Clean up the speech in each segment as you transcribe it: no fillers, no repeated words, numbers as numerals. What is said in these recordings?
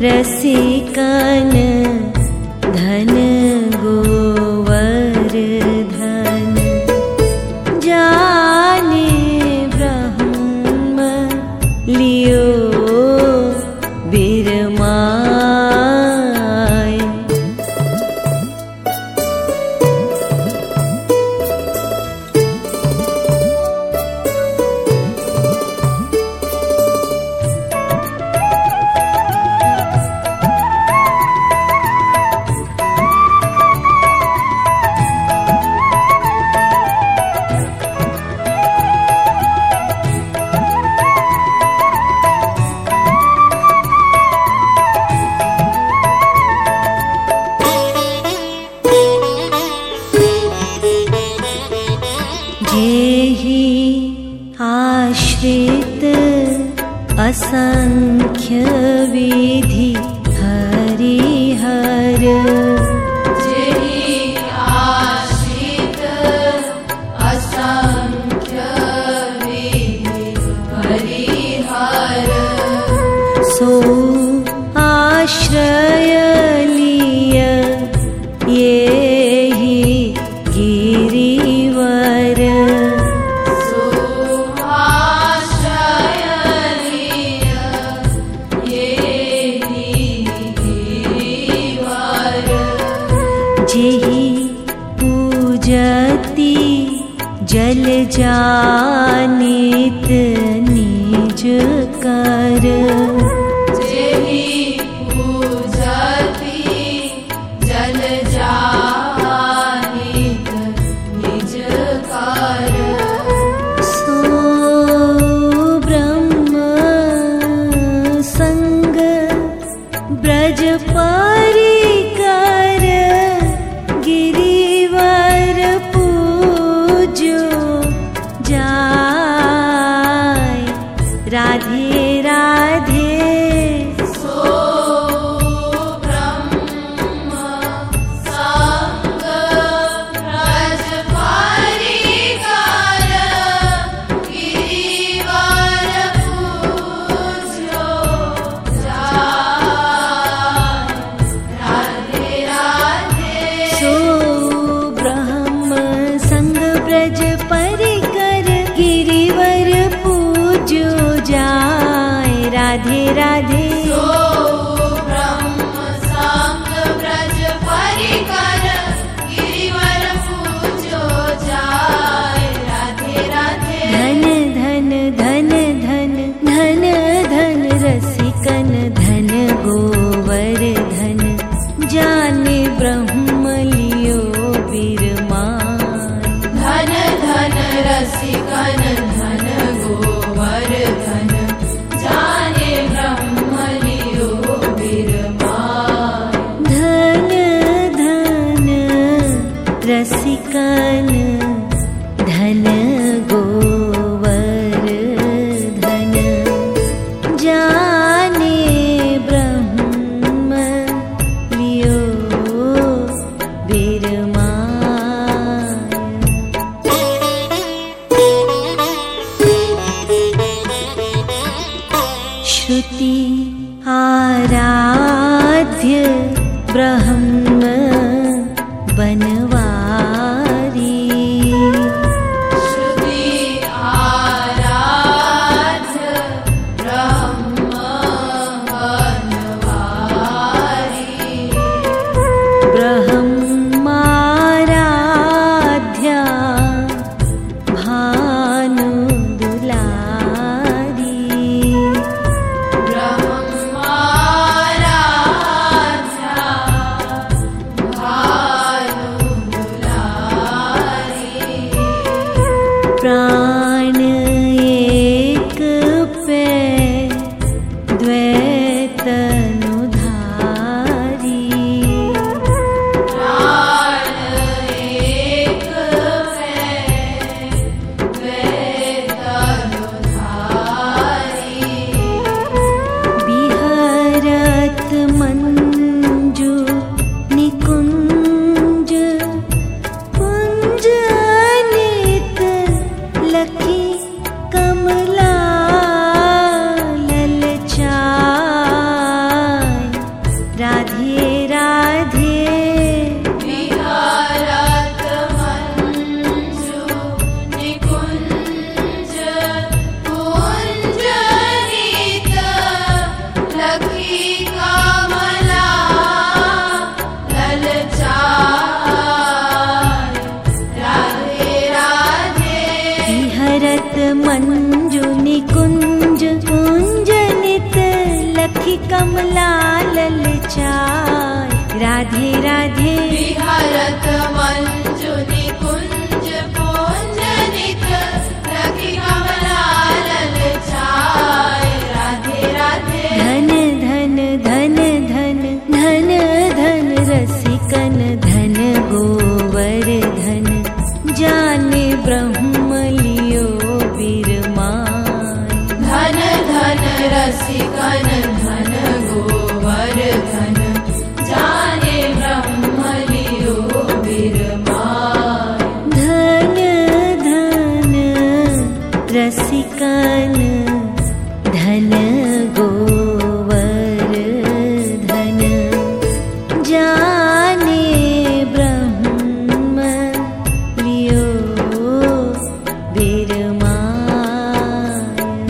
रसिकन धन गोवर्धन जाने ब्रह्म लियो बिरमाय। जेहि आश्रित असंख्य विधि हरिहर जेहि आश्रित असंख्य विधि हरिहर सो आश्रय लिय येहि गिरिवर जेहि पूजति जल जानित निज कर जेहि पूजति जल जानित निज कर सो ब्रह्म संग ब्रज परिकर गिरिवर पूज्यो जाय। राधे राधे सो ब्रह्म संग ब्रज परिकर गिरिवर पूज्यो जाय। ललचाय। राधे राधे विहरत मंजु निकुंज पुंज नित रखी कमला ललचाय। राधे राधे धन धन धन धन धन धन रसिकन धन गोवर्धन। जाने ब्रह्म लियो बिरमान। धन धन रसिकन धन गोवर्धन। जाने ब्रह्म लियो बिरमान। धन धन रसिकन धन गोवर्धन। जाने ब्रह्म लियो बिरमान।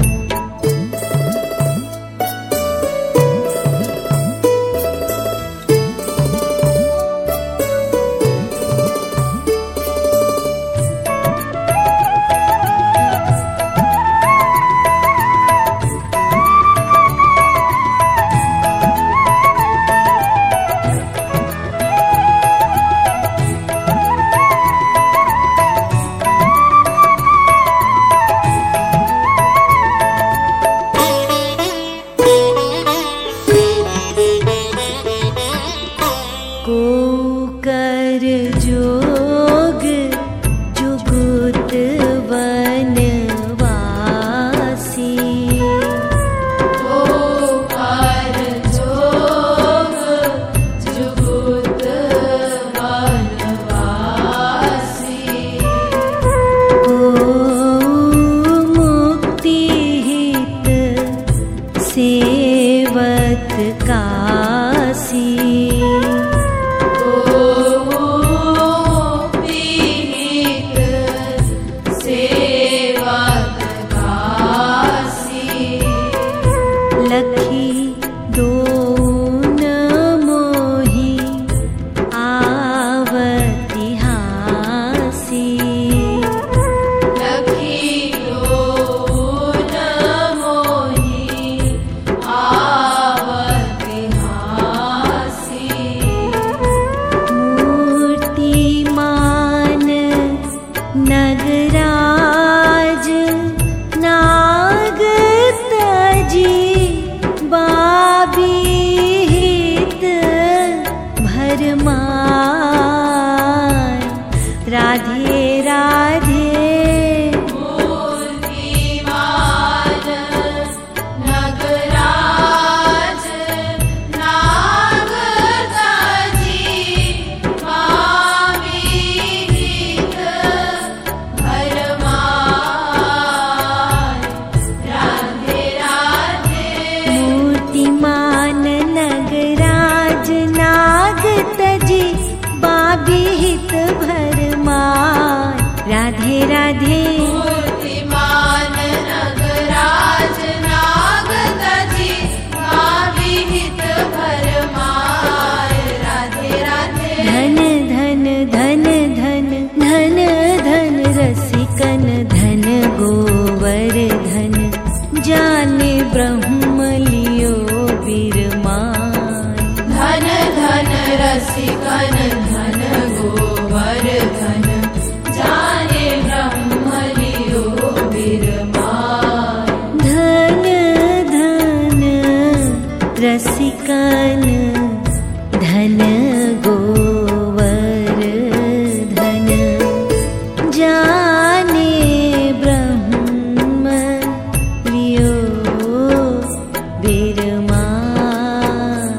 को कर जोग जुगुत वनवासी। को कर जोग जुगुत वनवासी। को मुक्ति हित सेवत कासी। लखी दोन मोहि आवति हासी। लखी दोन मोहि आवति हासी। मूर्तिमान नगराज नाग तजी। बाबीहित भरमाय। राधे राधे मूर्तिमान नगराज नाग तजी। बाबीहित भरमाय। राधे राधे मूर्तिमान नगराज नाग तजी। बाबीहित भरमाय। राधे राधे मूर्तिमान नगराज नाग तजी। बाबीहित भरमाय। राधे राधे धन धन धन धन धन धन रसिकन धन गोवर्धन। जाने ब्रह्म लियो बिरमान। धन धन रसिकन धन गोवर्धन। जाने ब्रह्म लियो बिरमान। धन धन रसिकन धन गोवर्धन। जाने ब्रह्म लियो बिरमान।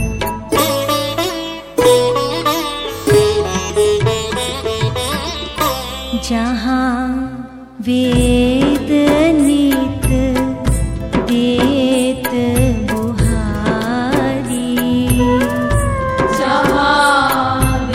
जहाँ वेद नित देत बुहारी। जहाँ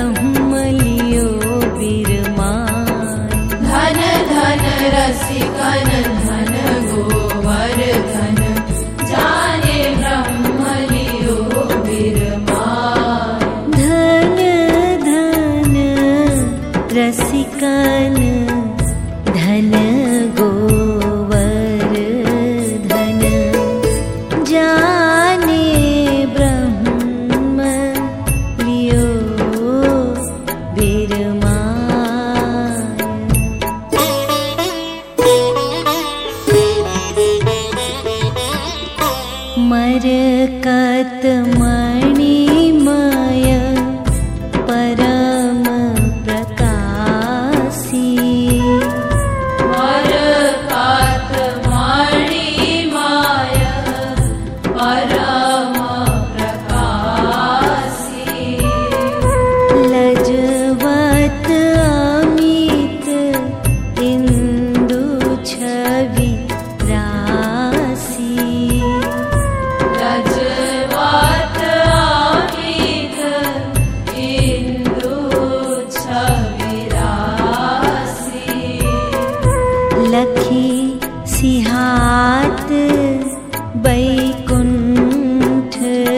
ब्रह्म लियो बिरमान। धन धन रसिकन धन गोवर्धन, जाने ब्रह्म लियो बिरमान। धन धन रसिकन धन गोवर्धन, जाने ब्रह्म लियो बिरमान। मरकत मणिमय परम प्रकाशी, मरकत मणिमय परम प्रकाशी। लजवत अमित इंदु छवि राशि, लजवत अमित इंदु छवि राशि। लखी सिहात बैकुंठ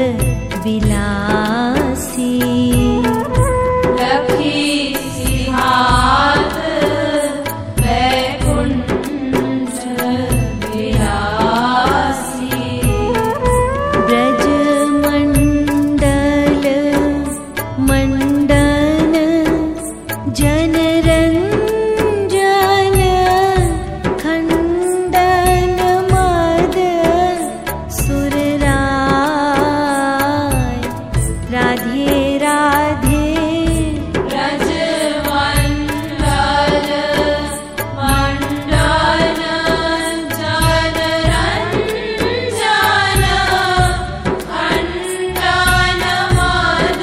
विलासी, लखी सिहात बैकुंठ विलासी। ब्रजमंडल मंडन जनरंजन, खंडन मद सुरराय। राधे राधे ब्रजमंडल मंडन जनरंजन, खंडन मद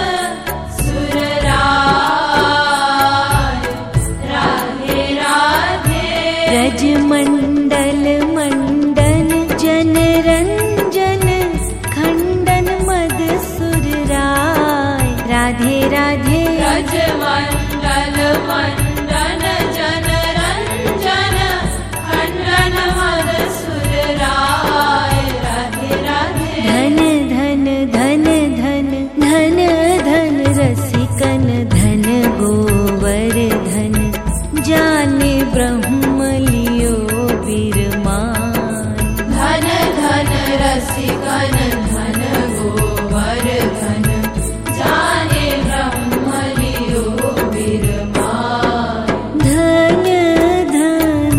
सुरराय। राधे राधे ब्रजमंडल मंडन जनरंजन, खंडन मद सुरराय। राधे राधे ब्रजमंडल मंडन जनरंजन, खंडन मद सुरराय। राधे राधे धन धन धन धन धन धन रसिकन धन गोवर्धन, जाने ब्रह्म लियो बिरमान। धन धन रसिकन धन गोवर्धन, जाने ब्रह्म लियो बिरमान। धन धन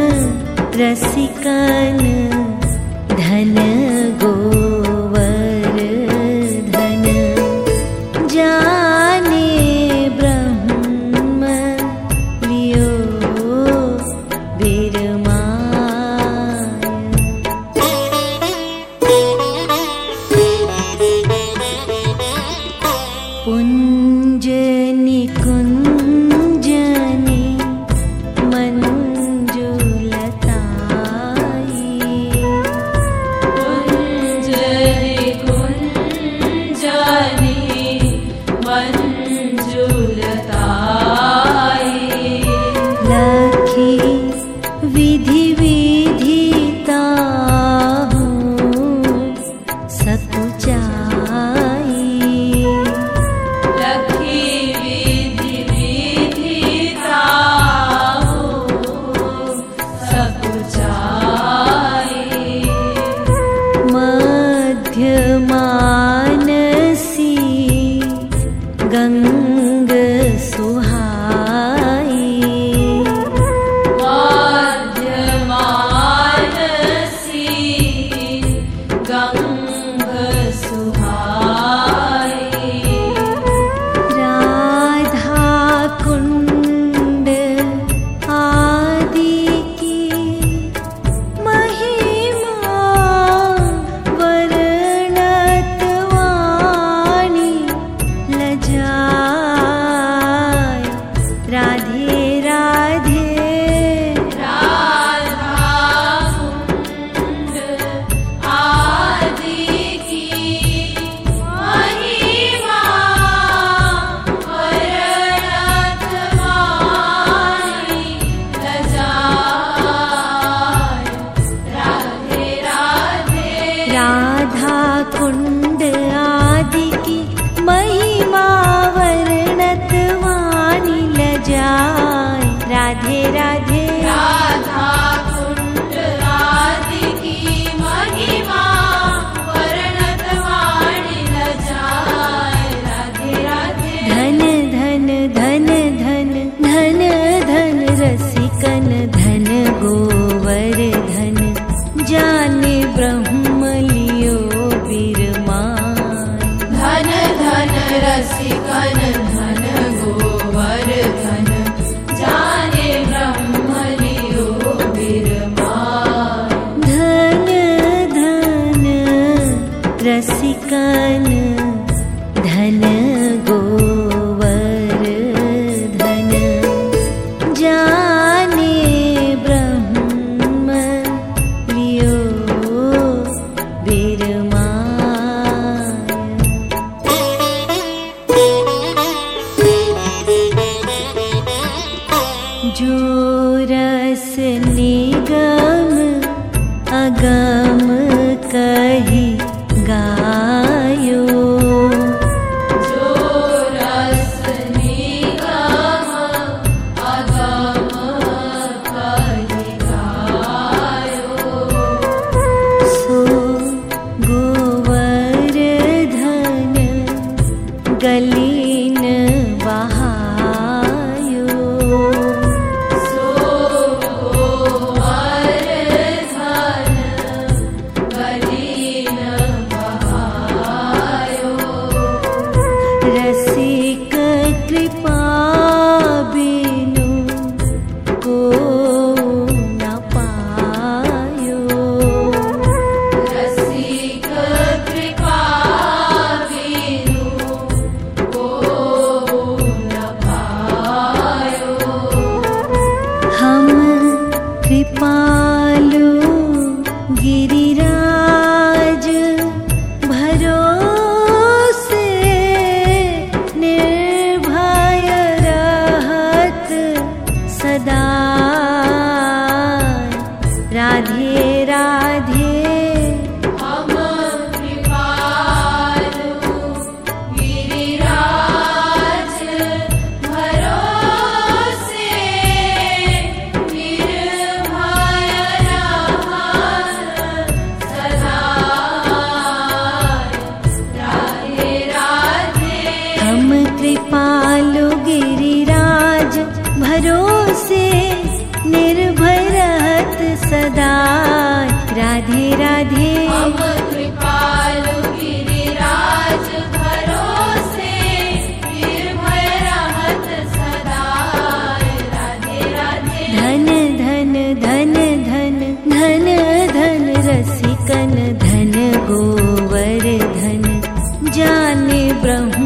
रसिकन धन गोवर्धन, जाने ब्रह्म लियो बिरमान। कुंजनि कुंजनि मंजुलताई, कुंजनि कुंजनि मंजुलताई। लखी विधि विधिता सकुचाई। लखी विधि विधिता सकुचाई। मध्य मानसी गंगा रसिकन धन गोवर्धन जाने ब्रह्म लियो बिरमाय। धन धन रसिकन धन गोवर्धन जाने ब्रह्म लियो जो रस निगम अगम कही गायो। जो रस निगम अगम कहि गायो। सो गोवर्धन गलीन बहायो। रसिक कृपा बिनु को न पायो। रसिक कृपा बिनु को न पायो। हम कृपालु गिरिराज भरोसे निर्भय रहत सदा। राधे राधे हम कृपालु गिरिराज भरोसे निर्भय रहत सदा। राधे राधे हम कृपालु गिरिराज भरोसे निर्भय रहत सदा। राधे राधे हम कृपालु गिरिराज भरोसे निर्भय रहत सदा। राधे राधे धन धन धन धन धन धन रसिकन धन गोवर्धन जाने ब्रह्म